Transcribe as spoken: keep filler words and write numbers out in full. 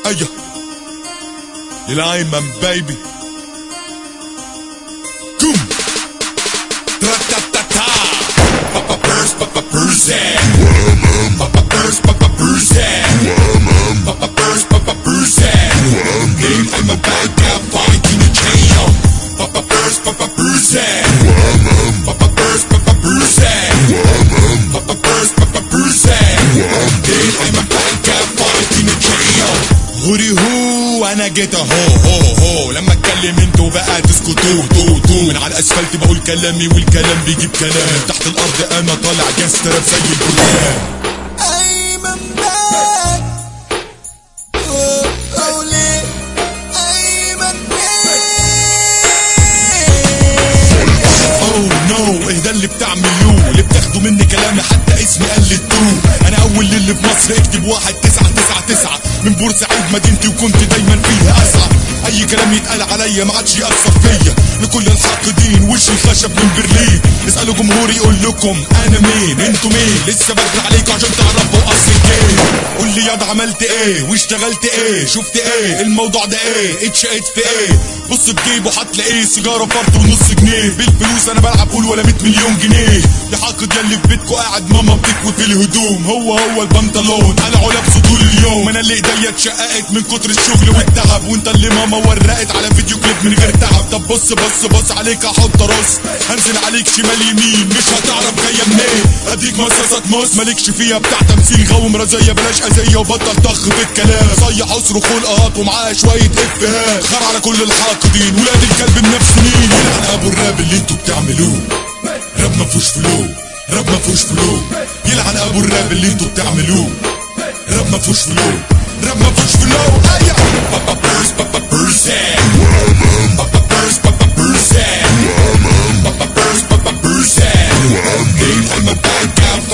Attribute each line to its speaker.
Speaker 1: ايوه للايمن بيبي كوم تراتاتاتا بابا بيرس بابا بيرسي بابا بيرس بابا بيرسي بابا بيرس بابا بيرسي Leave in my bag, got fight in the chain. Papa Burst, Papa Burst, Papa Burst, Papa Burst, Papa Burst, Papa Burst. Leave in my bag, got fight in the chain. هوري هو انا جيت اهو هو هو لما اتكلم انتوا بقى تسكتوا تو تو من على الاسفلت بقول كلامي والكلام بيجيب كلام تحت الارض انا طالع جاستر زي البركان. ايه ده اللي بتعملوه اللي بتاخدوا مني كلامي حتى اسمي قلدتوه انا اول اللي في مصر اكتب واحد تسعة تسعة تسعة من بورسعيد مدينتي وكنت دايما فيها اسعى اي كلام يتقال عليا ما عادش يأثر فيا لكل الحاقدين وشي خشب من برلين اسألوا جمهوري يقول لكم انا مين انتوا مين لسه بدري عليكم عشان تعرفوا اصل الجيم قول لي ياض عملت ايه واشتغلت ايه شفت ايه الموضوع ده ايه اتشقيت في ايه بص بجيبه هتلاقيه سيجاره فرد ونص جنيه بالفلوس انا بلعب قول ولا مية مليون جنيه يا حاقد ياللي في بيتكو قاعد ماما بتكوي في الهدوم هو هو البنطلون قلعوا لابسه طول اليوم انا اللي ايديا اتشققت من كتر الشغل والتعب وانت اللي ماما ورقت على فيديو كليب من غير تعب طب بص بص بص عليك احط رص هنزل عليك شمال يمين مش هتعرف جايه منين اديك مصاصه مص مالكش فيها بتاع تمثيل غوم رزيه بلاش اذيه وبطل طخ في الكلام صيح اصرخ خلقات ومعاه شويه افيهات خر على كل الحاقدين ولاد الكلب بنفس مين يلعن ابو الراب اللي انتوا بتعملوه راب مفهوش فلو راب مفهوش فلو يلعن ابو الراب اللي انتوا بتعملوه راب مفهوش فلو راب مفهوش فلو ايوه بابا بيرس بابا بيرسي بابا بيرس بابا بيرسي بابا بيرس بابا بيرسي Leave in my bag,